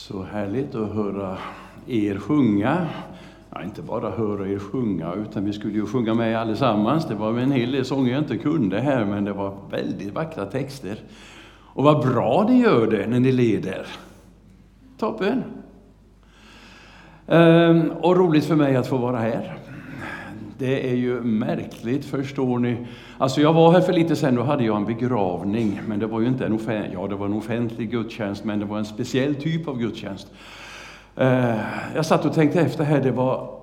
Så härligt att höra er sjunga. Ja, inte bara höra er sjunga, utan vi skulle ju sjunga med allesammans. Det var en hel del sånger jag inte kunde här, men det var väldigt vackra texter. Och vad bra ni gör det när ni leder. Toppen! Och roligt för mig att få vara här. Det är ju märkligt, förstår ni. Alltså jag var här för lite sedan, då hade jag en begravning. Men det var ju inte det var en offentlig gudstjänst, men det var en speciell typ av gudstjänst. Jag satt och tänkte efter här, det var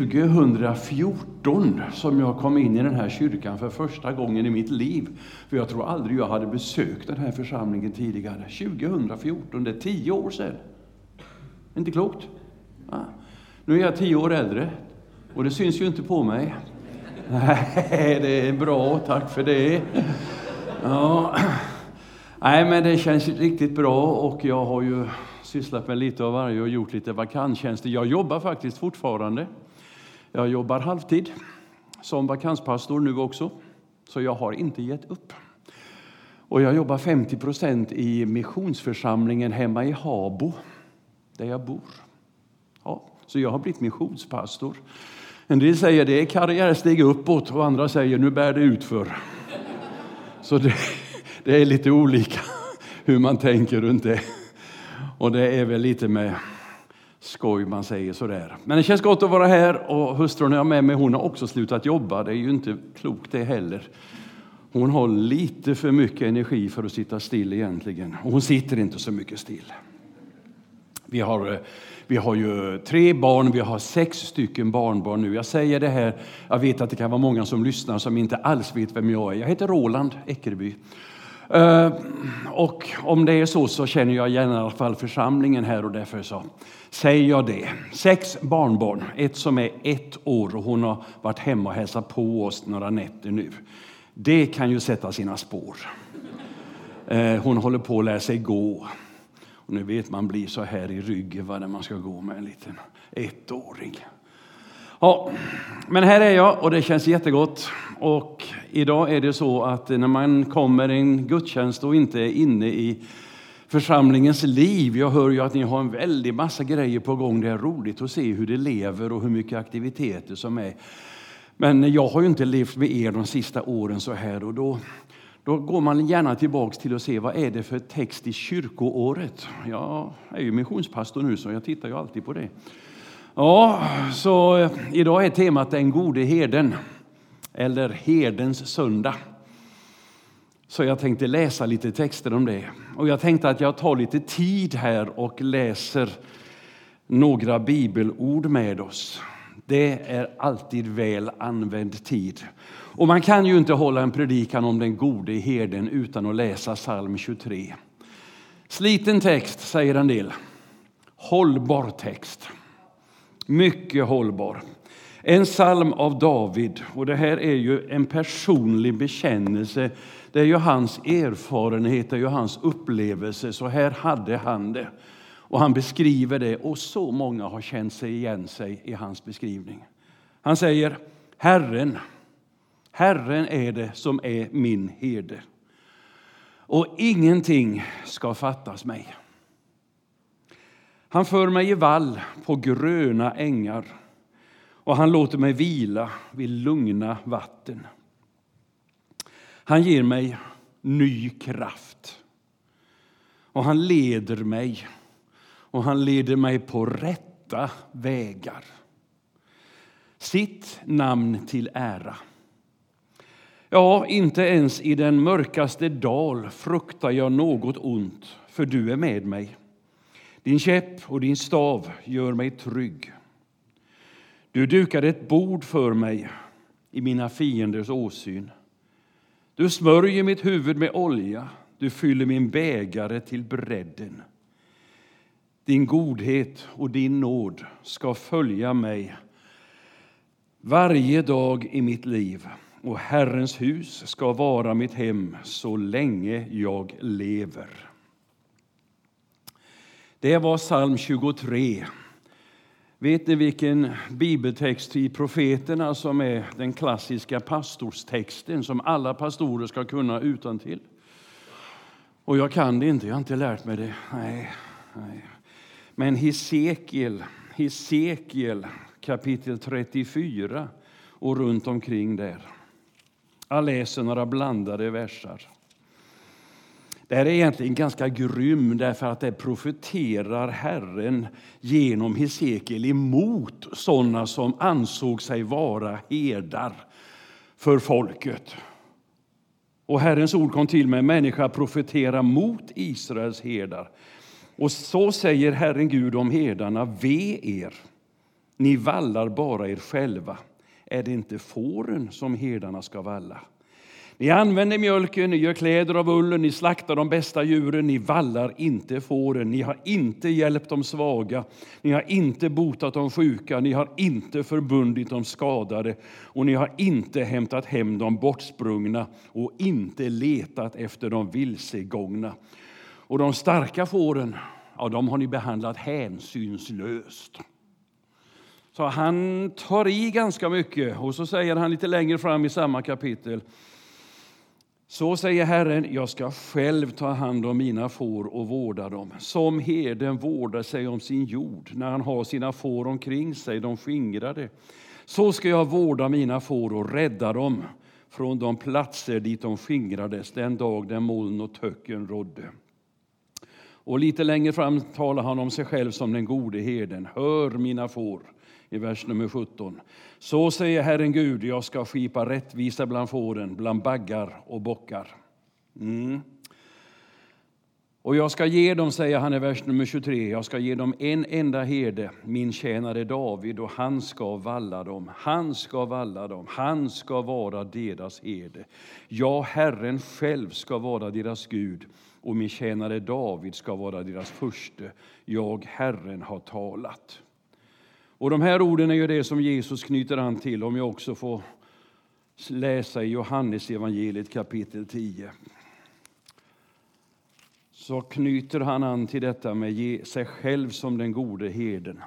2014 som jag kom in i den här kyrkan för första gången i mitt liv. För jag tror aldrig jag hade besökt den här församlingen tidigare. 2014, det är 10 år sedan. Inte klokt? Ja. Nu är jag 10 år äldre. Och det syns ju inte på mig. Nej, det är bra, tack för det. Ja. Nej, men det känns riktigt bra och jag har ju sysslat med lite av varje och gjort lite vakanstjänster. Jag jobbar faktiskt fortfarande. Jag jobbar halvtid som vakanspastor nu också. Så jag har inte gett upp. Och jag jobbar 50% i missionsförsamlingen hemma i Habo, där jag bor. Ja, så jag har blivit missionspastor. En del säger det är karriärsteg uppåt och andra säger nu bär det utför. Så det är lite olika hur man tänker runt det. Och det är väl lite med skoj man säger sådär. Men det känns gott att vara här och hustrun är med mig. Hon har också slutat jobba. Det är ju inte klokt det heller. Hon har lite för mycket energi för att sitta still egentligen. Och hon sitter inte så mycket still. Vi har ju 3 barn, vi har 6 stycken barnbarn nu. Jag säger det här, jag vet att det kan vara många som lyssnar som inte alls vet vem jag är. Jag heter Roland Eckerby. Och om det är så känner jag igen i alla fall församlingen här och därför så säger jag det. 6 barnbarn, ett som är 1 år och hon har varit hemma och hälsat på oss några nätter nu. Det kan ju sätta sina spår. Hon håller på att lära sig gå. Och nu vet man blir så här i ryggen när man ska gå med en liten 1-åring. Ja, men här är jag och det känns jättegott. Och idag är det så att när man kommer en gudstjänst och inte är inne i församlingens liv. Jag hör ju att ni har en väldig massa grejer på gång. Det är roligt att se hur det lever och hur mycket aktiviteter som är. Men jag har ju inte levt med er de sista åren så här och då går man gärna tillbaks till att se vad är det för text i kyrkoåret. Jag är ju missionspastor nu så jag tittar ju alltid på det. Ja, så idag är temat den gode herden. Eller herdens söndag. Så jag tänkte läsa lite texter om det. Och jag tänkte att jag tar lite tid här och läser några bibelord med oss. Det är alltid väl använd tid. Och man kan ju inte hålla en predikan om den gode herden utan att läsa psalm 23. Sliten text, säger en del. Hållbar text. Mycket hållbar. En psalm av David. Och det här är ju en personlig bekännelse. Det är ju hans erfarenhet, det är ju hans upplevelse. Så här hade han det. Och han beskriver det och så många har känt sig igen sig i hans beskrivning. Han säger, Herren är det som är min herde. Och ingenting ska fattas mig. Han för mig i vall på gröna ängar. Och han låter mig vila vid lugna vatten. Han ger mig ny kraft. Och han leder mig. Och han leder mig på rätta vägar. Sitt namn till ära. Ja, inte ens i den mörkaste dal fruktar jag något ont, för du är med mig. Din käpp och din stav gör mig trygg. Du dukade ett bord för mig i mina fienders åsyn. Du smörjer mitt huvud med olja, du fyller min bägare till bredden. Din godhet och din nåd ska följa mig varje dag i mitt liv. Och Herrens hus ska vara mitt hem så länge jag lever. Det var psalm 23. Vet ni vilken bibeltext i profeterna som är den klassiska pastorstexten som alla pastorer ska kunna utantill? Och jag kan det inte, jag har inte lärt mig det. Nej. Men Hesekiel kapitel 34 och runt omkring där. Jag läser några blandade versar. Det här är egentligen ganska grym därför att det profeterar Herren genom Hesekiel emot sådana som ansåg sig vara herdar för folket. Och Herrens ord kom till mig: människa profetera mot Israels herdar. Och så säger Herren Gud om herdarna: ve er, ni vallar bara er själva. Är det inte fåren som herdarna ska valla? Ni använder mjölken, ni gör kläder av ullen, ni slaktar de bästa djuren, ni vallar inte fåren. Ni har inte hjälpt de svaga, ni har inte botat de sjuka, ni har inte förbundit de skadade och ni har inte hämtat hem de bortsprungna och inte letat efter de vilsegångna. Och de starka fåren, ja, de har ni behandlat hänsynslöst. Så han tar i ganska mycket och så säger han lite längre fram i samma kapitel: så säger Herren, jag ska själv ta hand om mina får och vårda dem. Som herden vårdar sig om sin jord när han har sina får omkring sig, de skingrade. Så ska jag vårda mina får och rädda dem från de platser dit de skingrades den dag den moln och töcken rådde. Och lite längre fram talar han om sig själv som den gode herden. Hör mina får, i vers nummer 17. Så säger Herren Gud, jag ska skipa rättvisa bland fåren, bland baggar och bockar. Och jag ska ge dem, säger han i vers nummer 23, jag ska ge dem en enda herde, min tjänare David, och han ska valla dem. Han ska valla dem, han ska vara deras herde. Ja, Herren själv ska vara deras Gud, och min tjänare David ska vara deras furste. Jag, Herren, har talat. Och de här orden är ju det som Jesus knyter an till, om jag också får läsa i Johannes evangeliet kapitel 10. Så knyter han an till detta med sig själv som den gode herden.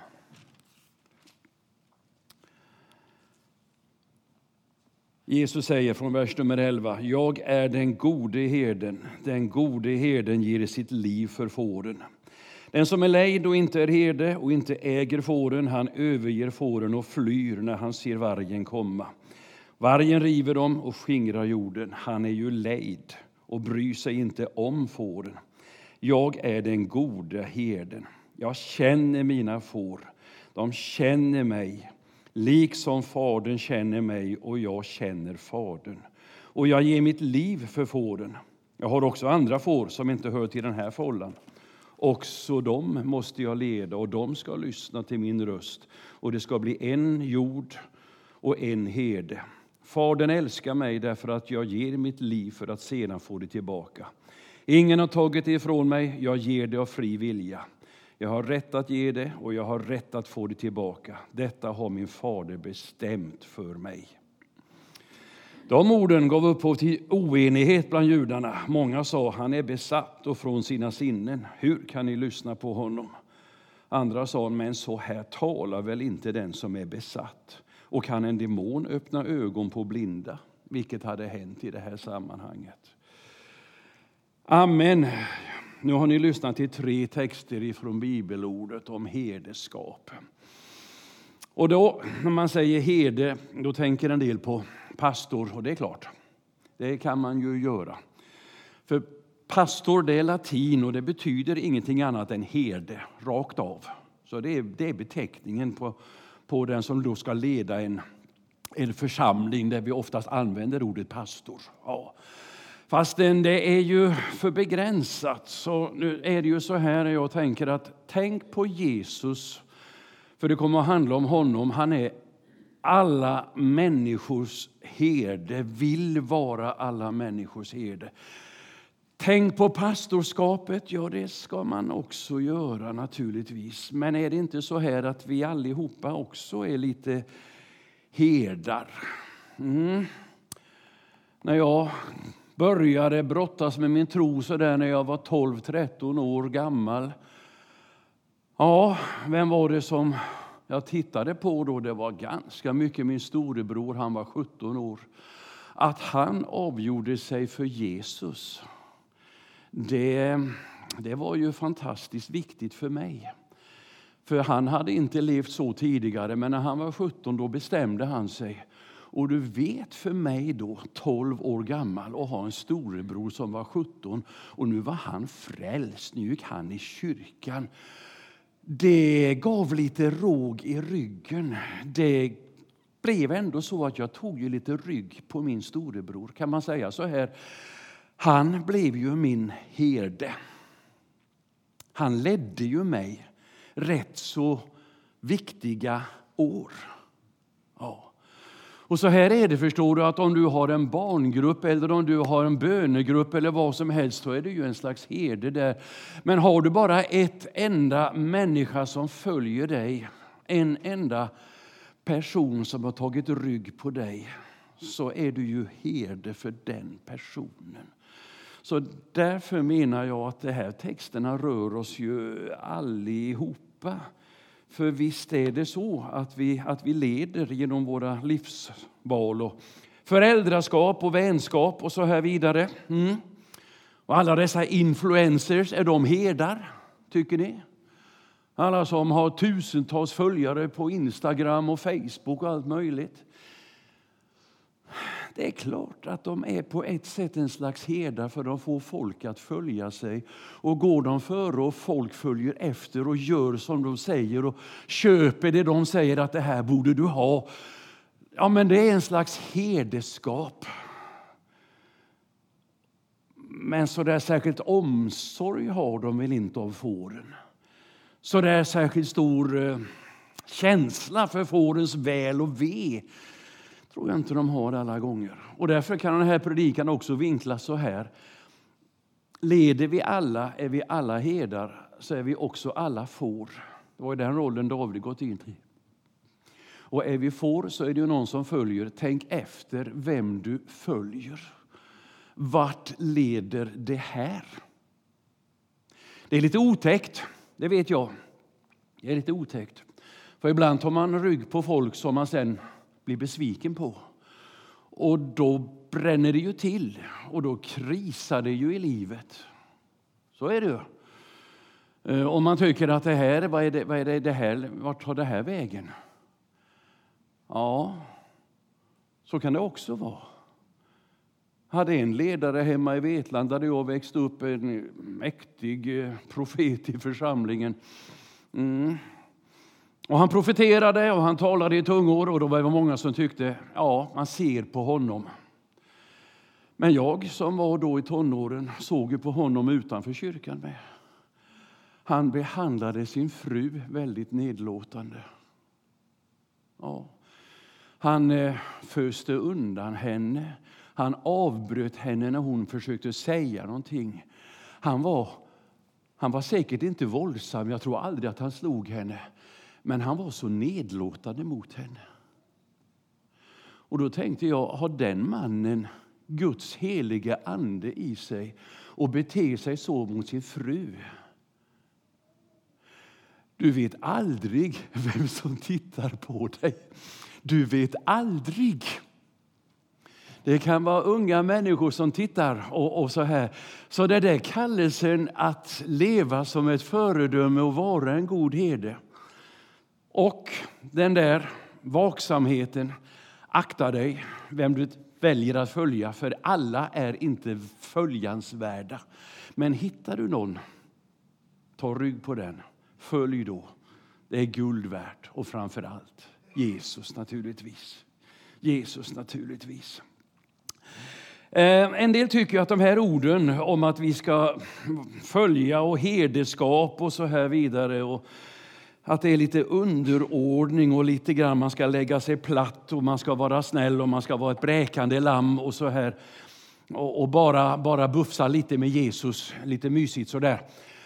Jesus säger från vers nummer 11: jag är den gode herden. Den gode herden ger sitt liv för fåren. Den som är lejd och inte är herde och inte äger fåren, han överger fåren och flyr när han ser vargen komma. Vargen river dem och skingrar jorden. Han är ju lejd och bryr sig inte om fåren. Jag är den gode herden. Jag känner mina får. De känner mig, liksom fadern känner mig och jag känner fadern. Och jag ger mitt liv för fåren. Jag har också andra får som inte hör till den här fållan. Också de måste jag leda och de ska lyssna till min röst. Och det ska bli en jord och en herde. Fadern älskar mig därför att jag ger mitt liv för att sedan få det tillbaka. Ingen har tagit det ifrån mig, jag ger det av fri vilja. Jag har rätt att ge det och jag har rätt att få det tillbaka. Detta har min fader bestämt för mig. De orden gav upphov till oenighet bland judarna. Många sa, han är besatt och från sina sinnen. Hur kan ni lyssna på honom? Andra sa, men så här talar väl inte den som är besatt. Och kan en demon öppna ögon på blinda? Vilket hade hänt i det här sammanhanget. Amen. Nu har ni lyssnat till 3 texter ifrån bibelordet om herdeskap. Och då, när man säger herde, då tänker en del på pastor. Och det är klart, det kan man ju göra. För pastor, det är latin och det betyder ingenting annat än herde, rakt av. Så det är beteckningen på den som då ska leda en församling där vi oftast använder ordet pastor. Ja. Fastän det är ju för begränsat, så nu är det ju så här jag tänker att tänk på Jesus, för det kommer att handla om honom. Han är alla människors herde, vill vara alla människors herde. Tänk på pastorskapet, ja det ska man också göra naturligtvis. Men är det inte så här att vi allihopa också är lite herdar? När jag började brottas med min tro så där när jag var 12-13 år gammal. Ja, vem var det som jag tittade på då? Det var ganska mycket min storebror, han var 17 år. Att han avgjorde sig för Jesus, det var ju fantastiskt viktigt för mig. För han hade inte levt så tidigare, men när han var 17 då bestämde han sig. Och du vet, för mig då, 12 år gammal, och ha en storebror som var 17. Och nu var han frälst, nu gick han i kyrkan. Det gav lite råg i ryggen. Det blev ändå så att jag tog ju lite rygg på min storebror. Kan man säga så här? Han blev ju min herde. Han ledde ju mig rätt så viktiga år. Ja. Och så här är det, förstår du, att om du har en barngrupp eller om du har en bönegrupp eller vad som helst, så är det ju en slags herde där. Men har du bara ett enda människa som följer dig, en enda person som har tagit rygg på dig, så är du ju herde för den personen. Så därför menar jag att de här texterna rör oss ju allihopa. För visst är det så att vi leder genom våra livsval och föräldraskap och vänskap och så här vidare. Och alla dessa influencers, är de herdar, tycker ni? Alla som har tusentals följare på Instagram och Facebook och allt möjligt. Det är klart att de är på ett sätt en slags herdar, för de får folk att följa sig. Och går de före och folk följer efter och gör som de säger och köper det de säger att det här borde du ha. Ja, men det är en slags herdeskap. Men så där särskilt omsorg har de väl inte av fåren. Så där särskilt stor känsla för fårens väl och ve tror jag inte de har alla gånger. Och därför kan den här predikan också vinklas så här. Leder vi alla, är vi alla herdar, så är vi också alla får. Det var ju den rollen David gått in i. Och är vi får, så är det ju någon som följer. Tänk efter vem du följer. Vart leder det här? Det är lite otäckt, det vet jag. Det är lite otäckt. För ibland tar man rygg på folk som man sen blir besviken på. Och då bränner det ju till. Och då krisar det ju i livet. Så är det ju. Om man tycker att det här, vad är det här, vart tar det här vägen? Ja, så kan det också vara. Hade en ledare hemma i Vetlanda där jag växte upp, en mäktig profet i församlingen. Och han profeterade och han talade i tungor, och då var det många som tyckte, ja, man ser på honom. Men jag som var då i tonåren såg ju på honom utanför kyrkan med. Han behandlade sin fru väldigt nedlåtande. Ja. Han föste undan henne. Han avbröt henne när hon försökte säga någonting. Han var säkert inte våldsam, jag tror aldrig att han slog henne. Men han var så nedlåtande mot henne. Och då tänkte jag, har den mannen Guds heliga ande i sig och beter sig så mot sin fru? Du vet aldrig vem som tittar på dig. Du vet aldrig. Det kan vara unga människor som tittar och så här. Så det där kallelsen att leva som ett föredöme och vara en god herde. Och den där vaksamheten, akta dig vem du väljer att följa, för alla är inte följansvärda. Men hittar du någon, ta rygg på den, följ då. Det är guld värt, och framför allt Jesus naturligtvis. Jesus naturligtvis. En del tycker att de här orden om att vi ska följa och herdeskap och så här vidare, och att det är lite underordning och lite grann man ska lägga sig platt och man ska vara snäll och man ska vara ett bräkande lamm och så här. Och bara buffsa lite med Jesus, lite mysigt så där.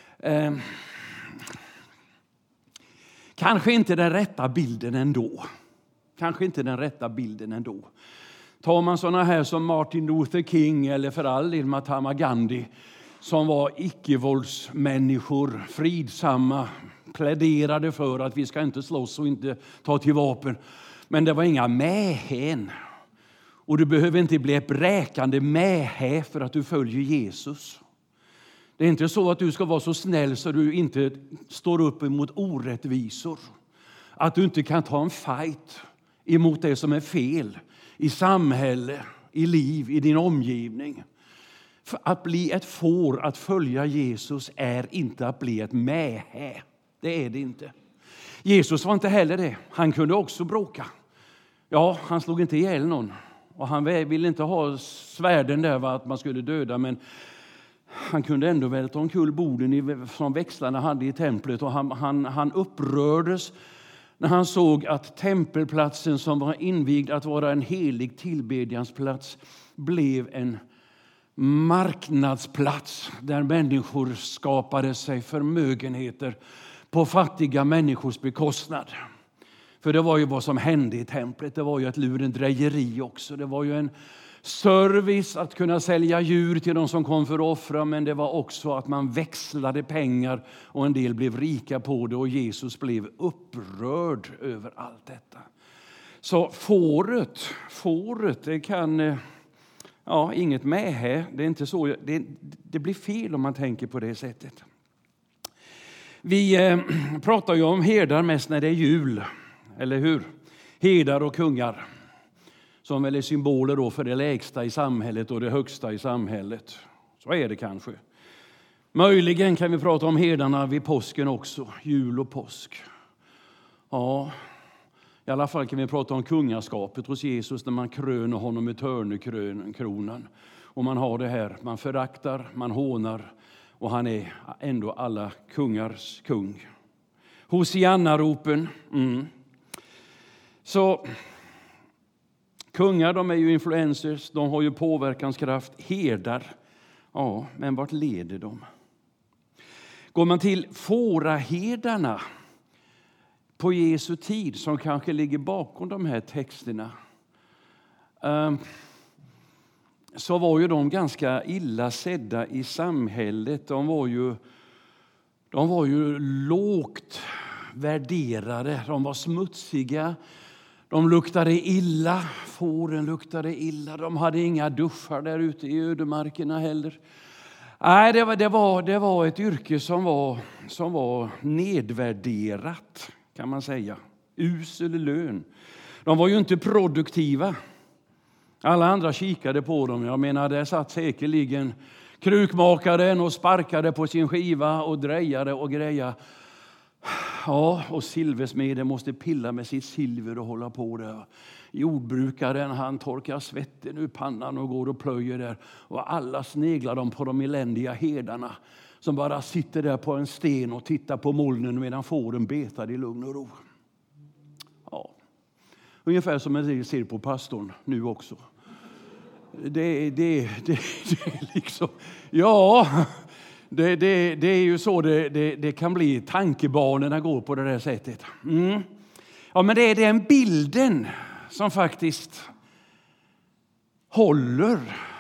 Kanske inte den rätta bilden ändå. Kanske inte den rätta bilden ändå. Tar man såna här som Martin Luther King eller för all del Mahatma Gandhi, som var icke-våldsmänniskor, fridsamma, pläderade för att vi ska inte slåss och inte ta till vapen. Men det var inga mähän. Och du behöver inte bli ett bräkande mähä för att du följer Jesus. Det är inte så att du ska vara så snäll så du inte står upp emot orättvisor. Att du inte kan ta en fight emot det som är fel i samhälle, i liv, i din omgivning. För att bli ett får, att följa Jesus, är inte att bli ett mähä. Det är det inte. Jesus var inte heller det. Han kunde också bråka. Ja, han slog inte ihjäl någon. Och han ville inte ha svärden där att man skulle döda, men han kunde ändå välta omkull borden som växlarna hade i templet. Och han upprördes när han såg att tempelplatsen som var invigd att vara en helig tillbedjansplats blev en marknadsplats där människor skapade sig förmögenheter på fattiga människors bekostnad. För det var ju vad som hände i templet. Det var ju ett lurendrejeri också. Det var ju en service att kunna sälja djur till de som kom för att offra, men det var också att man växlade pengar och en del blev rika på det, och Jesus blev upprörd över allt detta. Så fåret det kan, inget mähä, det är inte så, det blir fel om man tänker på det sättet. Vi pratar ju om herdar mest när det är jul, eller hur? Herdar och kungar, som väl är symboler då för det lägsta i samhället och det högsta i samhället. Så är det kanske. Möjligen kan vi prata om herdarna vid påsken också, jul och påsk. Ja, i alla fall kan vi prata om kungaskapet hos Jesus när man kröner honom med törnekronan. Och man har det här, man föraktar, man hånar, och han är ändå alla kungars kung. Hosianna-ropen. Så kungar, de är ju influencers, de har ju påverkanskraft. Herdar, ja, men vart leder de? Går man till fåraherdarna på Jesu tid, som kanske ligger bakom de här texterna, så var ju de ganska illa sedda i samhället. De var ju lågt värderade, de var smutsiga, de luktade illa, fåren luktade illa, de hade inga duschar där ute i ödemarkerna heller. Nej, det var ett yrke som var nedvärderat, kan man säga. Usel lön. De var ju inte produktiva. Alla andra kikade på dem. Jag menar, där satt säkerligen krukmakaren och sparkade på sin skiva och drejade och greja. Ja, och silversmeden måste pilla med sitt silver och hålla på där. Jordbrukaren, han torkar svetten ur pannan och går och plöjer där. Och alla sneglar de på de eländiga herdarna som bara sitter där på en sten och tittar på molnen medan fåren betar i lugn och ro. Ja, ungefär som man ser på pastorn nu också. Det är liksom, ja, det är ju så det kan bli. Tankebanorna går på det där sättet. Ja, men det är den bilden som faktiskt håller.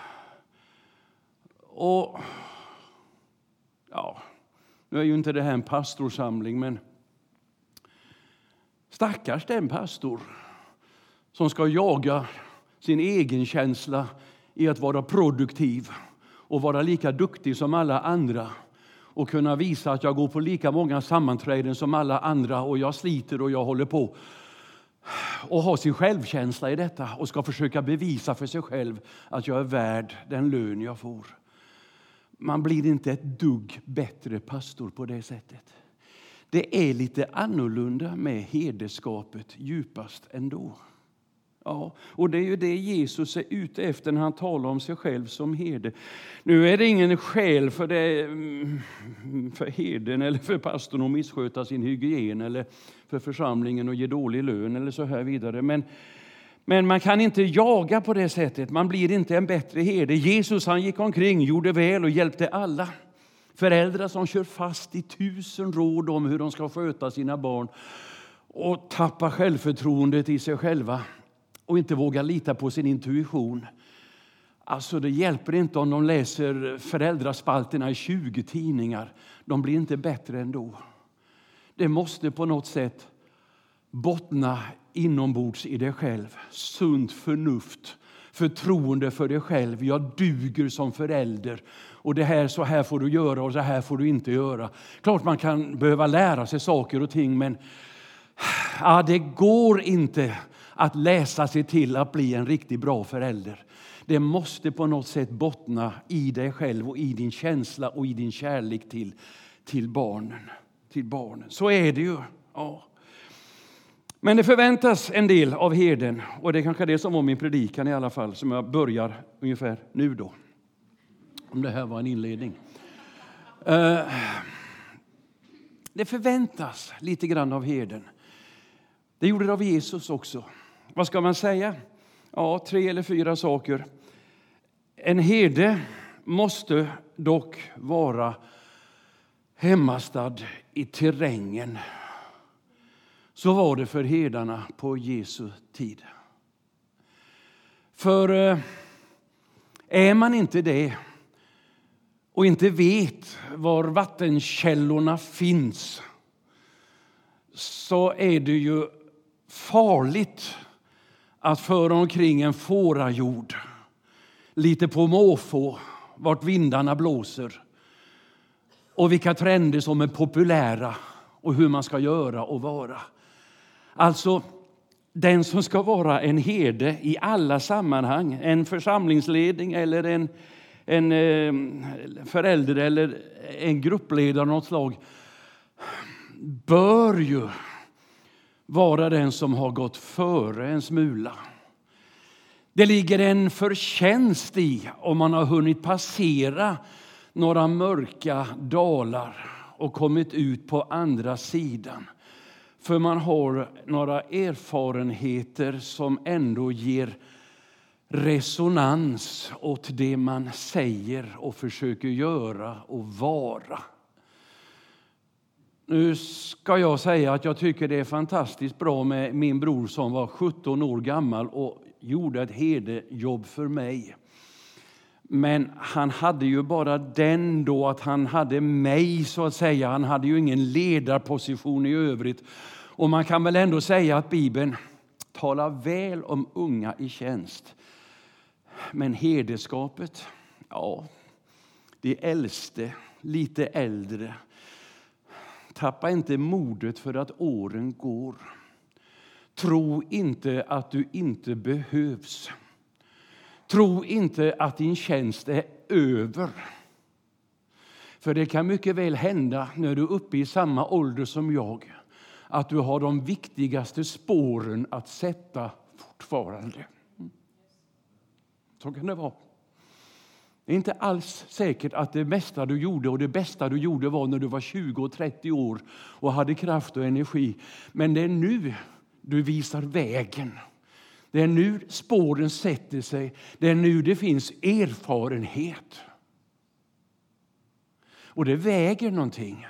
Och ja, nu är ju inte det här en pastorsamling, men stackars den pastor som ska jaga sin egen känsla i att vara produktiv och vara lika duktig som alla andra och kunna visa att jag går på lika många sammanträden som alla andra och jag sliter och jag håller på, och ha sin självkänsla i detta och ska försöka bevisa för sig själv att jag är värd den lön jag får. Man blir inte ett dugg bättre pastor på det sättet. Det är lite annorlunda med herdeskapet djupast ändå. Ja, och det är ju det Jesus är ute efter när han talar om sig själv som herde. Nu är det ingen skäl för herden eller för pastorn att missköta sin hygien eller för församlingen att ge dålig lön eller så här vidare. Men man kan inte jaga på det sättet. Man blir inte en bättre herde. Jesus, han gick omkring, gjorde väl och hjälpte alla. Föräldrar som kör fast i 1000 råd om hur de ska sköta sina barn och tappa självförtroendet i sig själva och inte våga lita på sin intuition. Alltså, det hjälper inte om de läser föräldraspalterna i 20 tidningar. De blir inte bättre ändå. Det måste på något sätt bottna inombords i dig själv. Sunt förnuft, förtroende för dig själv. Jag duger som förälder Och det här, så här får du göra och så här får du inte göra. Klart man kan behöva lära sig saker och ting, men det går inte att läsa sig till att bli en riktigt bra förälder. Det måste på något sätt bottna i dig själv och i din känsla och i din kärlek till barnen. Så är det ju. Ja. Men det förväntas en del av herden, och det är kanske det som var min predikan i alla fall, som jag börjar ungefär nu då. Om det här var en inledning. Det förväntas lite grann av herden. Det gjorde det av Jesus också. Vad ska man säga? 3 eller 4 saker. En herde måste dock vara hemmastad i terrängen. Så var det för herdarna på Jesu tid. För är man inte det och inte vet var vattenkällorna finns, så är det ju farligt att föra omkring en fårajord lite på måfå, vart vindarna blåser och vilka trender som är populära och hur man ska göra och vara. Alltså, den som ska vara en herde i alla sammanhang, en församlingsledning eller en förälder eller en gruppledare av något slag, bör ju vara den som har gått före en smula. Det ligger en förtjänst i om man har hunnit passera några mörka dalar och kommit ut på andra sidan. För man har några erfarenheter som ändå ger resonans åt det man säger och försöker göra och vara. Nu ska jag säga att jag tycker det är fantastiskt bra med min bror som var 17 år gammal och gjorde ett herdejobb för mig. Men han hade ju bara den då att han hade mig, så att säga. Han hade ju ingen ledarposition i övrigt. Och man kan väl ändå säga att Bibeln talar väl om unga i tjänst. Men herdeskapet, de äldste, lite äldre. Tappa inte modet för att åren går. Tro inte att du inte behövs. Tro inte att din tjänst är över. För det kan mycket väl hända när du är uppe i samma ålder som jag, att du har de viktigaste spåren att sätta fortfarande. Så kan det vara. Det är inte alls säkert att det mesta du gjorde och det bästa du gjorde var när du var 20 och 30 år och hade kraft och energi. Men det är nu du visar vägen. Det är nu spåren sätter sig. Det är nu det finns erfarenhet. Och det väger någonting.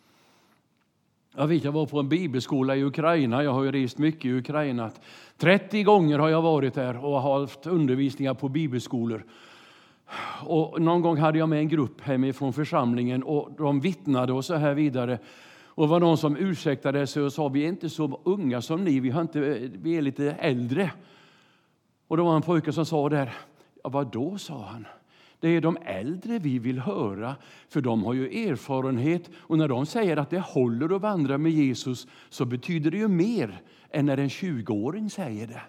Jag var på en bibelskola i Ukraina. Jag har ju rest mycket i Ukraina. 30 gånger har jag varit där och haft undervisningar på bibelskolor. Och någon gång hade jag med en grupp hemifrån församlingen och de vittnade och så här vidare. Och var någon som ursäktade sig och sa: vi är inte så unga som ni, vi är lite äldre. Och då var en pojke som sa där: vad då, sa han. Det är de äldre vi vill höra, för de har ju erfarenhet. Och när de säger att det håller att vandra med Jesus, så betyder det ju mer än när en 20-åring säger det.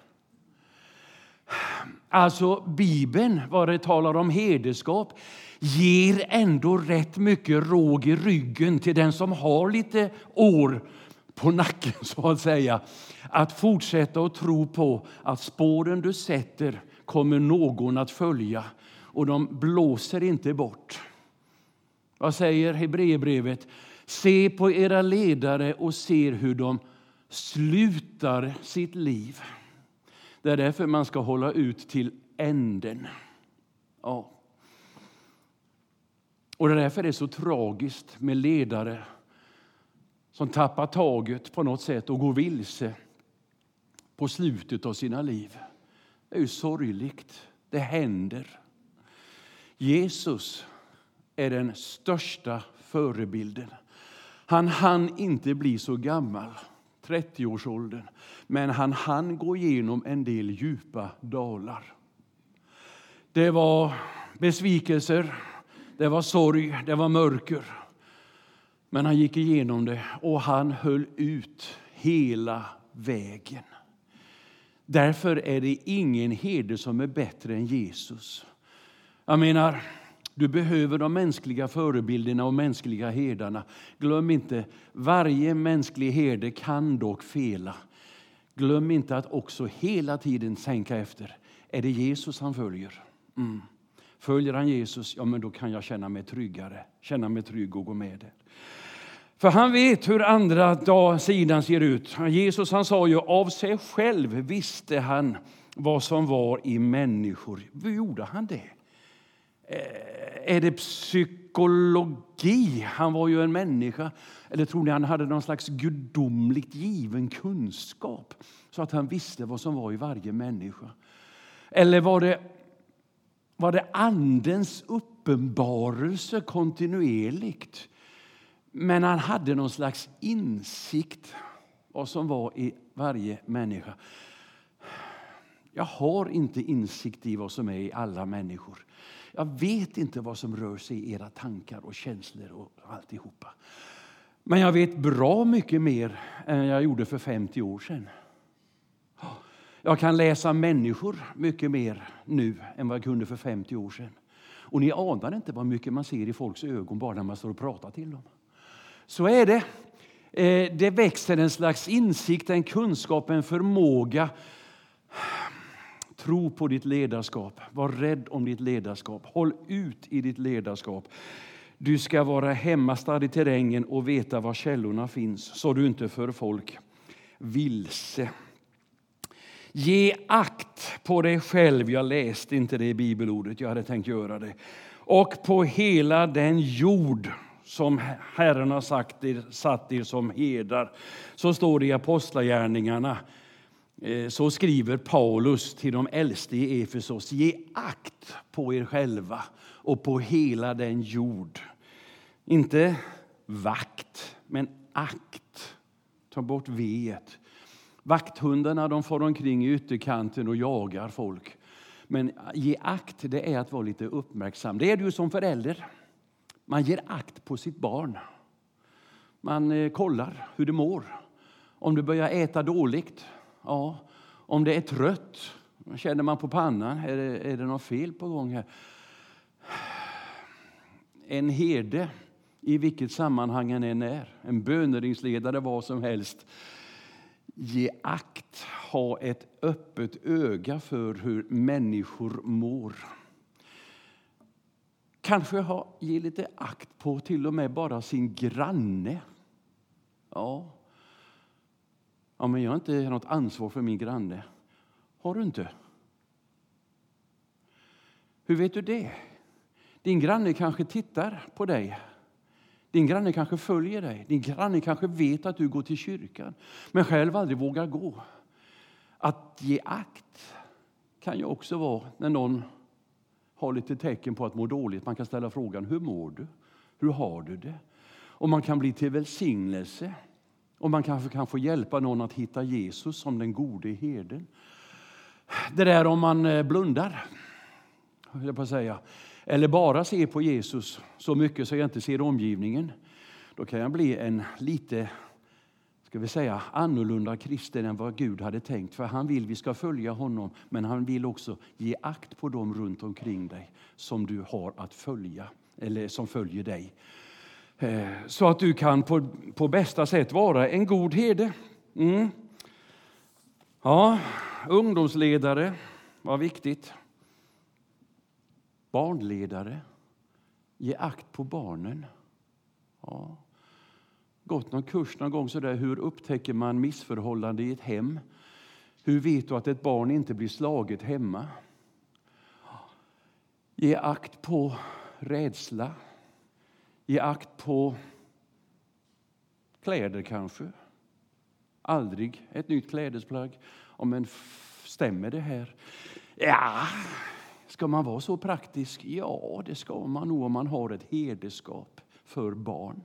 Alltså Bibeln, vad det talar om herdeskap, ger ändå rätt mycket råg i ryggen till den som har lite år på nacken, så att säga. Att fortsätta att tro på att spåren du sätter kommer någon att följa. Och de blåser inte bort. Vad säger Hebreerbrevet? Se på era ledare och se hur de slutar sitt liv. Det är därför man ska hålla ut till änden. Ja. Och det är därför det är så tragiskt med ledare som tappar taget på något sätt och går vilse på slutet av sina liv. Det är ju sorgligt. Det händer. Jesus är den största förebilden. Han hann inte bli så gammal, 30-årsåldern, men han hann gå igenom en del djupa dalar. Det var besvikelser, Det var sorg, det var mörker. Men han gick igenom det och han höll ut hela vägen. Därför är det ingen herde som är bättre än Jesus. Jag menar, du behöver de mänskliga förebilderna och mänskliga herdarna. Glöm inte, varje mänsklig herde kan dock fela. Glöm inte att också hela tiden tänka efter. Är det Jesus han följer? Följer han Jesus, ja men då kan jag känna mig tryggare. Känna mig trygg och gå med det. För han vet hur andra sidan ser ut. Jesus han sa ju av sig själv visste han vad som var i människor. Hur gjorde han det? Är det psykologi? Han var ju en människa. Eller tror ni han hade någon slags gudomligt given kunskap? Så att han visste vad som var i varje människa. Eller var det andens uppenbarelse kontinuerligt? Men han hade någon slags insikt vad som var i varje människa. Jag har inte insikt i vad som är i alla människor. Jag vet inte vad som rör sig i era tankar och känslor och alltihopa. Men jag vet bra mycket mer än jag gjorde för 50 år sedan. Jag kan läsa människor mycket mer nu än vad jag kunde för 50 år sedan. Och ni anar inte vad mycket man ser i folks ögon bara när man står och pratar till dem. Så är det. Det växer en slags insikt, en kunskap, en förmåga. Tro på ditt ledarskap. Var rädd om ditt ledarskap. Håll ut i ditt ledarskap. Du ska vara hemmastad i terrängen och veta var källorna finns. Så du inte för folk vilse. Ge akt på dig själv. Jag läste inte det i bibelordet. Jag hade tänkt göra det. Och på hela den jord som Herren har satt er som herdar. Så står det i Apostlagärningarna. Så skriver Paulus till de äldste i Efesos. Ge akt på er själva och på hela den jord. Inte vakt, men akt. Ta bort v-et. Vakthundarna de får omkring i ytterkanten och jagar folk. Men ge akt, det är att vara lite uppmärksam. Det är du som förälder. Man ger akt på sitt barn. Man kollar hur det mår. Om du börjar äta dåligt. Ja. Om det är trött. Känner man på pannan. Är det något fel på gång här? En herde. I vilket sammanhang han än är. En böneringsledare, vad som helst. Ge akt. Ha ett öppet öga för hur människor mår. Kanske ge lite akt på till och med bara sin granne. Ja. Ja, men jag har inte något ansvar för min granne. Har du inte? Hur vet du det? Din granne kanske tittar på dig. Din granne kanske följer dig. Din granne kanske vet att du går till kyrkan. Men själv aldrig vågar gå. Att ge akt kan ju också vara när någon har lite tecken på att må dåligt. Man kan ställa frågan, hur mår du? Hur har du det? Och man kan bli till välsignelse. Och man kanske kan få hjälpa någon att hitta Jesus som den gode herden. Det där om man blundar, jag på säga, eller bara ser på Jesus så mycket så jag inte ser omgivningen. Då kan jag bli en lite, ska vi säga, annorlunda kristen än vad Gud hade tänkt. För han vill vi ska följa honom, men han vill också ge akt på dem runt omkring dig som du har att följa, eller som följer dig. Så att du kan på bästa sätt vara en god herde. Ja, ungdomsledare, vad viktigt. Barnledare, ge akt på barnen. Ja. Gått någon kurs någon gång sådär, hur upptäcker man missförhållande i ett hem? Hur vet du att ett barn inte blir slaget hemma? Ge akt på rädsla. Ge akt på kläder kanske. Aldrig ett nytt klädesplagg. Men stämmer det här? Ja, ska man vara så praktisk? Ja, det ska man nog om man har ett herdeskap för barn.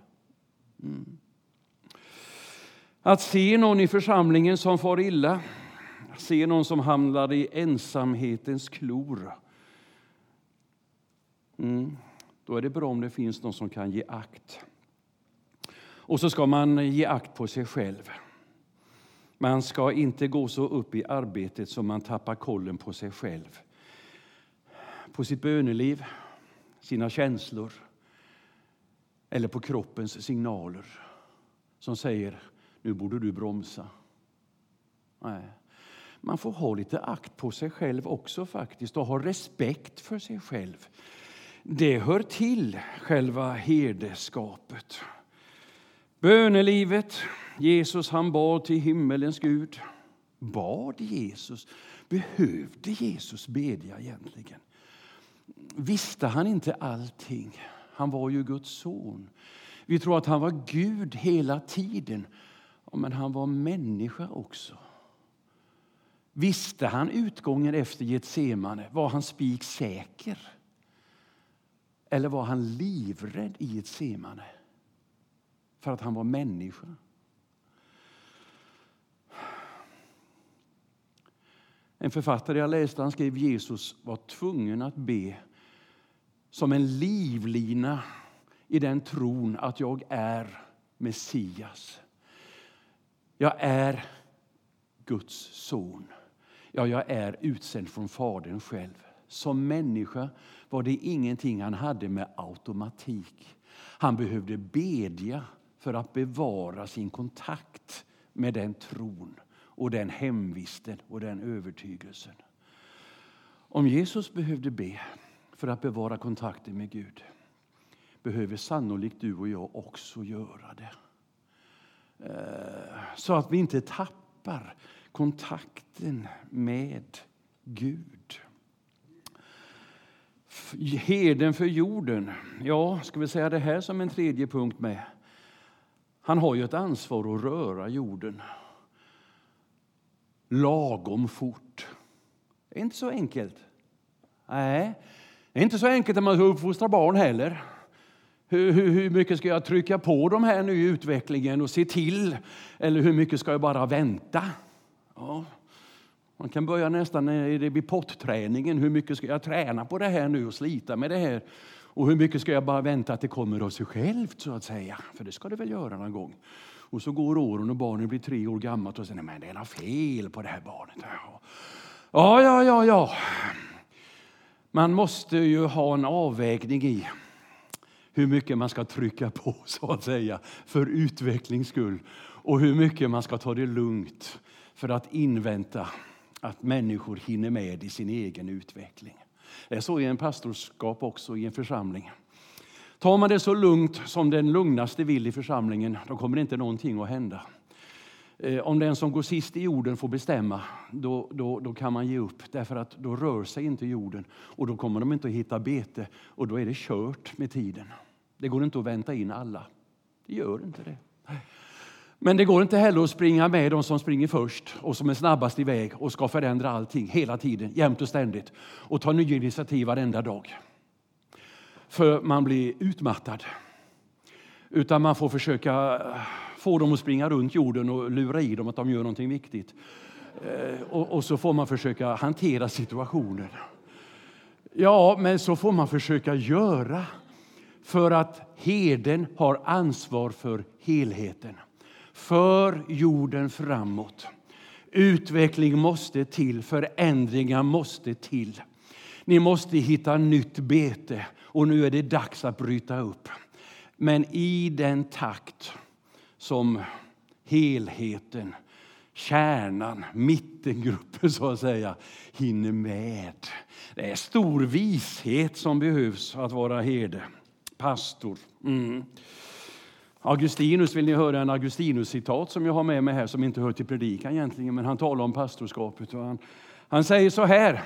Att se någon i församlingen som far illa. Se någon som hamnar i ensamhetens klor. Då är det bra om det finns någon som kan ge akt. Och så ska man ge akt på sig själv. Man ska inte gå så upp i arbetet som man tappar kollen på sig själv. På sitt böneliv, sina känslor eller på kroppens signaler som säger, nu borde du bromsa. Nej. Man får ha lite akt på sig själv också faktiskt och ha respekt för sig själv. Det hör till själva herdeskapet. Bönelivet, Jesus han bad till himmelens Gud. Bad Jesus? Behövde Jesus bedja egentligen? Visste han inte allting? Han var ju Guds son. Vi tror att han var Gud hela tiden. Men han var människa också. Visste han utgången efter Getsemane? Var han spik säker? Eller var han livrädd i Getsemane? För att han var människa. En författare jag läste, han skrev Jesus var tvungen att be som en livlina i den tron att jag är Messias. Jag är Guds son. Ja, jag är utsänd från Fadern själv. Som människa var det ingenting han hade med automatik. Han behövde bedja för att bevara sin kontakt med den tron och den hemvisten och den övertygelsen. Om Jesus behövde be för att bevara kontakten med Gud, behöver sannolikt du och jag också göra det. Så att vi inte tappar kontakten med Gud. Herden för jorden. Ja, ska vi säga det här som en tredje punkt med. Han har ju ett ansvar att röra jorden. Lagom fort. Det är inte så enkelt. Nej, det är inte så enkelt att man ska uppfostra barn heller. Hur mycket ska jag trycka på de här nu i utvecklingen och se till? Eller hur mycket ska jag bara vänta? Ja, man kan börja nästan vid potträningen. Hur mycket ska jag träna på det här nu och slita med det här? Och hur mycket ska jag bara vänta att det kommer av sig självt så att säga? För det ska det väl göra någon gång. Och så går åren och barnen blir 3 år gammalt och säger, men det är något fel på det här barnet. Ja. Man måste ju ha en avvägning i hur mycket man ska trycka på så att säga för utvecklings skull. Och hur mycket man ska ta det lugnt för att invänta att människor hinner med i sin egen utveckling. Det är så i en pastorskap också i en församling. Tar man det så lugnt som den lugnaste vill i församlingen, då kommer inte någonting att hända. Om den som går sist i jorden får bestämma, då kan man ge upp. Därför att då rör sig inte jorden och då kommer de inte att hitta bete. Och då är det kört med tiden. Det går inte att vänta in alla. Det gör inte det. Men det går inte heller att springa med de som springer först och som är snabbast iväg och ska förändra allting hela tiden, jämt och ständigt. Och ta nya initiativ varenda dag. För man blir utmattad. Utan man får försöka få dem att springa runt jorden och lura i dem att de gör någonting viktigt. Och så får man försöka hantera situationen. Ja, men så får man försöka göra. För att herden har ansvar för helheten. För jorden framåt. Utveckling måste till, förändringar måste till. Ni måste hitta nytt bete och nu är det dags att bryta upp. Men i den takt som helheten, kärnan, mittengruppen så att säga, hinner med. Det är stor vishet som behövs att vara herde, pastor. Augustinus, vill ni höra en Augustinus-citat som jag har med mig här som inte hör till predikan egentligen, men han talar om pastorskapet. Och han säger så här.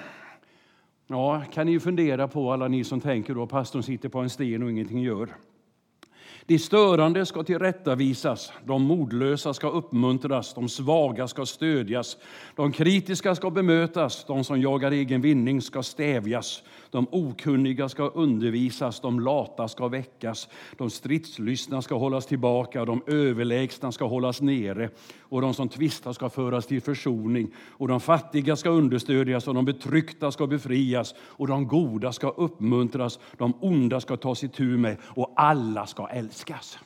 Ja, kan ni ju fundera på alla ni som tänker då pastorn sitter på en sten och ingenting gör. De störande ska tillrättavisas, de modlösa ska uppmuntras, de svaga ska stödjas, de kritiska ska bemötas, de som jagar egen vinning ska stävjas, de okunniga ska undervisas, de lata ska väckas, de stridslystna ska hållas tillbaka, de överlägsna ska hållas nere, och de som tvistar ska föras till försoning, och de fattiga ska understödjas, och de betryckta ska befrias, och de goda ska uppmuntras, de onda ska tas itu med, och alla ska älskas.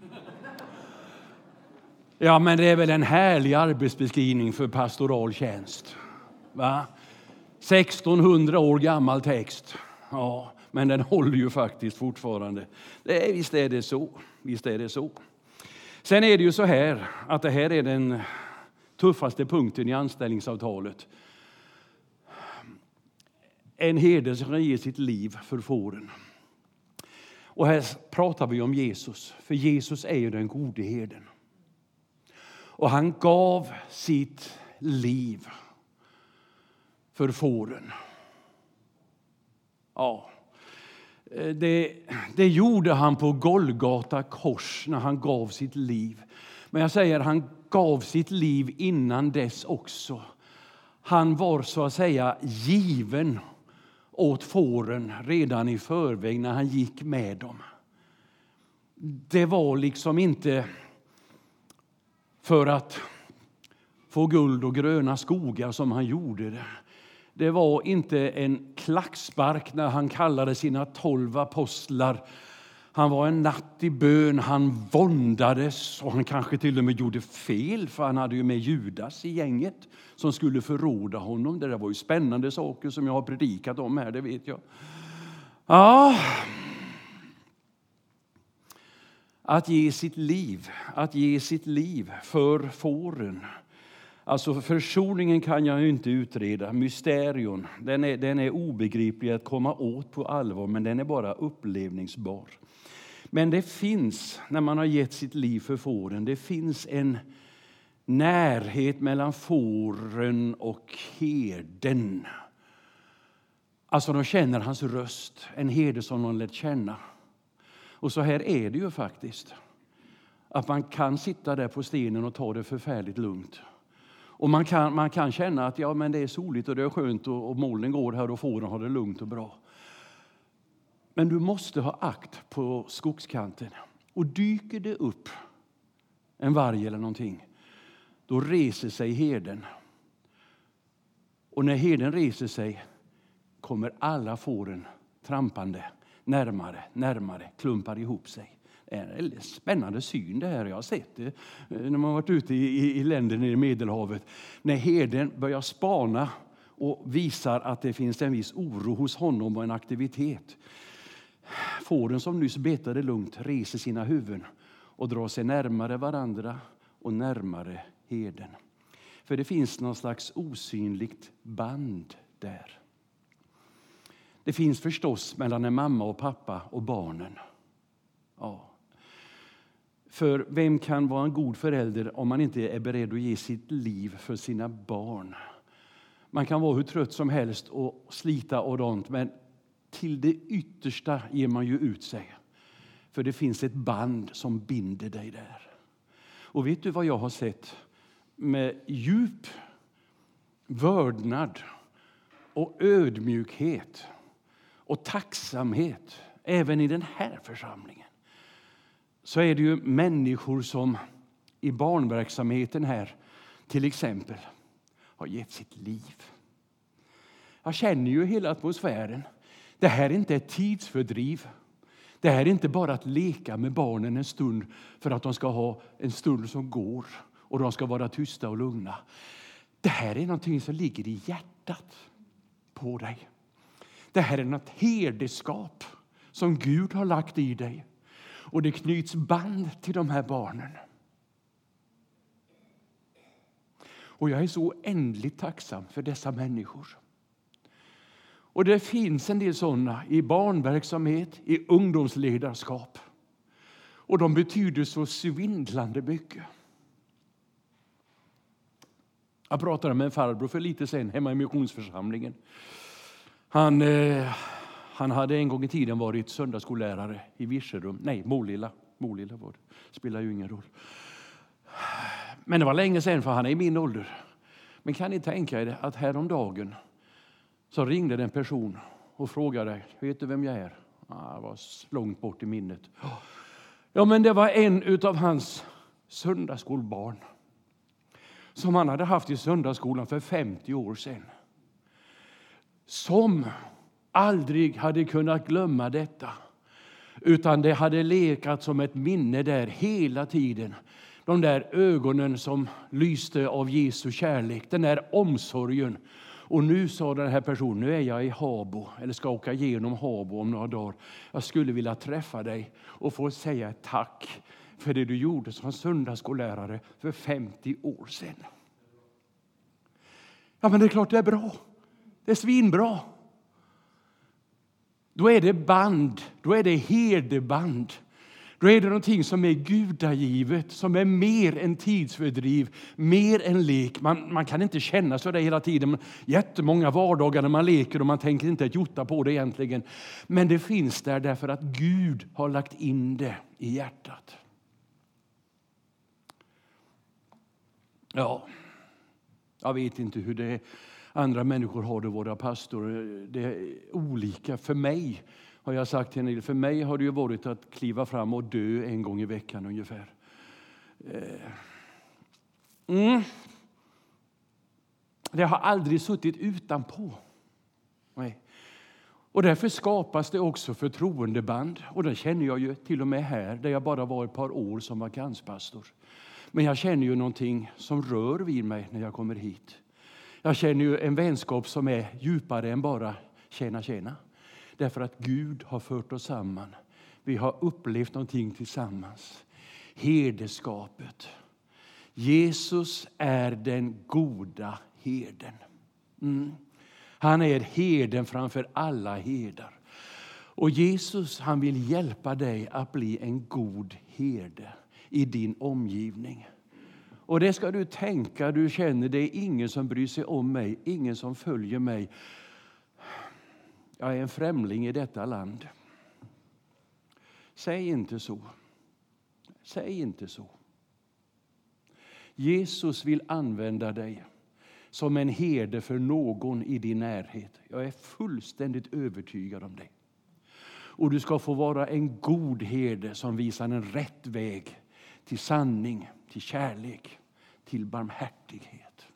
Ja, men det är väl en härlig arbetsbeskrivning för pastoral tjänst. Va? 1600 år gammal text. Ja, men den håller ju faktiskt fortfarande. Visst är det så. Visst är det så. Sen är det ju så här att det här är den tuffaste punkten i anställningsavtalet. En herde som ger sitt liv för fåren. Och här pratar vi om Jesus, för Jesus är ju den gode herden. Och han gav sitt liv för fåren. Ja, det gjorde han på Golgata kors när han gav sitt liv. Men jag säger, han gav sitt liv innan dess också. Han var så att säga given åt fåren redan i förväg när han gick med dem. Det var liksom inte för att få guld och gröna skogar som han gjorde det. Det var inte en klackspark när han kallade sina 12 apostlar. Han var en natt i bön, han våndades och han kanske till och med gjorde fel, för han hade ju med Judas i gänget som skulle förråda honom. Det där var ju spännande saker som jag har predikat om här, det vet jag. Ja, att ge sitt liv för fåren. Alltså försoningen kan jag ju inte utreda. Mysterion, den är obegriplig att komma åt på allvar, men den är bara upplevningsbar. Men det finns, när man har gett sitt liv för fåren, det finns en närhet mellan fåren och herden. Alltså de känner hans röst, en herde som de lärt känna. Och så här är det ju faktiskt. Att man kan sitta där på stenen och ta det förfärligt lugnt. Och man kan känna att men det är soligt och det är skönt och molnen går här och fåren har det lugnt och bra. Men du måste ha akt på skogskanten. Och dyker det upp en varg eller någonting, då reser sig herden. Och när herden reser sig kommer alla fåren trampande närmare, klumpar ihop sig. Det är en spännande syn det här. Jag har sett det när man varit ute i länder nere i Medelhavet. När herden börjar spana och visar att det finns en viss oro hos honom och en aktivitet. Fåren som nyss betade lugnt reser sina huvuden och drar sig närmare varandra och närmare herden. För det finns någon slags osynligt band där. Det finns förstås mellan en mamma och pappa och barnen. Ja. För vem kan vara en god förälder om man inte är beredd att ge sitt liv för sina barn? Man kan vara hur trött som helst och slita ordentligt, men till det yttersta ger man ju ut sig. För det finns ett band som binder dig där. Och vet du vad jag har sett? Med djup vördnad och ödmjukhet och tacksamhet, även i den här församlingen, så är det ju människor som i barnverksamheten här till exempel har gett sitt liv. Jag känner ju hela atmosfären. Det här är inte ett tidsfördriv. Det här är inte bara att leka med barnen en stund för att de ska ha en stund som går och de ska vara tysta och lugna. Det här är någonting som ligger i hjärtat på dig. Det här är något herdeskap som Gud har lagt i dig. Och det knyts band till de här barnen. Och jag är så oändligt tacksam för dessa människor. Och det finns en del sådana i barnverksamhet, i ungdomsledarskap. Och de betyder så svindlande mycket. Jag pratade med en farbror för lite sen hemma i missionsförsamlingen. Han hade en gång i tiden varit söndagsskollärare i Virserum, Målilla. Molilla var det. Spelar ju ingen roll. Men det var länge sedan, för han är i min ålder. Men kan ni tänka er att häromdagen så ringde en person och frågade, vet du vem jag är? Jag var långt bort i minnet. Ja, men det var en utav hans söndagsskolbarn som han hade haft i söndagsskolan för 50 år sedan. Som aldrig hade kunnat glömma detta. Utan det hade lekat som ett minne där hela tiden. De där ögonen som lyste av Jesu kärlek. Den där omsorgen. Och nu sa den här personen, nu är jag i Habo. Eller ska åka igenom Habo om några dagar. Jag skulle vilja träffa dig och få säga ett tack för det du gjorde som söndagsskollärare för 50 år sedan. Ja, men det är klart det är bra. Det är svinbra. Då är det band, då är det herdeband. Då är det någonting som är gudagivet, som är mer än tidsfördriv, mer än lek. Man kan inte känna så där hela tiden. Jättemånga vardagar när man leker och man tänker inte ett jota på det egentligen. Men det finns där därför att Gud har lagt in det i hjärtat. Ja, jag vet inte hur det är. Andra människor har det, våra pastorer. Det är olika. För mig har jag sagt till henne, för mig har det ju varit att kliva fram och dö en gång i veckan ungefär. Det har aldrig suttit utanpå. Nej. Och därför skapas det också förtroendeband. Och det känner jag ju till och med här, där jag bara var ett par år som vakanspastor. Men jag känner ju någonting som rör vid mig när jag kommer hit. Jag känner ju en vänskap som är djupare än bara tjena. Därför att Gud har fört oss samman. Vi har upplevt någonting tillsammans. Herdeskapet. Jesus är den goda herden. Han är herden framför alla herdar. Och Jesus, han vill hjälpa dig att bli en god herde i din omgivning. Och det ska du tänka, du känner det är ingen som bryr sig om mig, ingen som följer mig. Jag är en främling i detta land. Säg inte så. Säg inte så. Jesus vill använda dig som en herde för någon i din närhet. Jag är fullständigt övertygad om det. Och du ska få vara en god herde som visar en rätt väg till sanning, till kärlek, till barmhärtighet.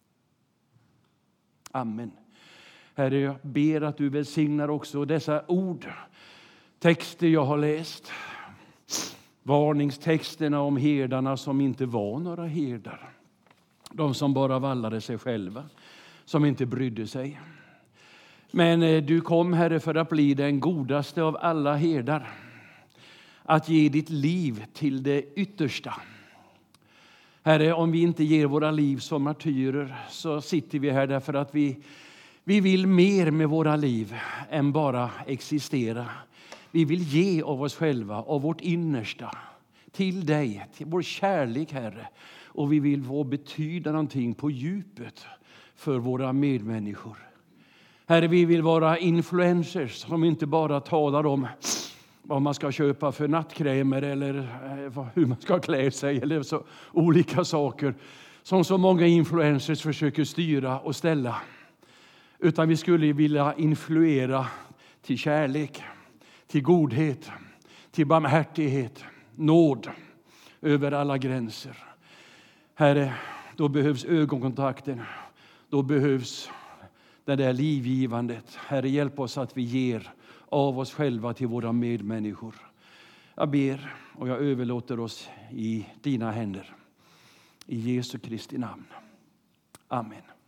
Amen. Herre, jag ber att du välsignar också dessa ord, texter jag har läst. Varningstexterna om herdarna som inte var några herdar. De som bara vallade sig själva, som inte brydde sig. Men du kom, Herre, för att bli den godaste av alla herdar. Att ge ditt liv till det yttersta. Herre, om vi inte ger våra liv som martyrer så sitter vi här därför att vi vill mer med våra liv än bara existera. Vi vill ge av oss själva, av vårt innersta, till dig, till vår kärlek, Herre. Och vi vill få betyda någonting på djupet för våra medmänniskor. Herre, vi vill vara influencers som inte bara talar om vad man ska köpa för nattkrämer eller hur man ska klä sig eller så olika saker som så många influencers försöker styra och ställa. Utan vi skulle vilja influera till kärlek, till godhet, till barmhärtighet, nåd över alla gränser. Herre, då behövs ögonkontakten, då behövs det där livgivandet. Herre, hjälp oss att vi ger av oss själva till våra medmänniskor. Jag ber och jag överlåter oss i dina händer. I Jesu Kristi namn. Amen.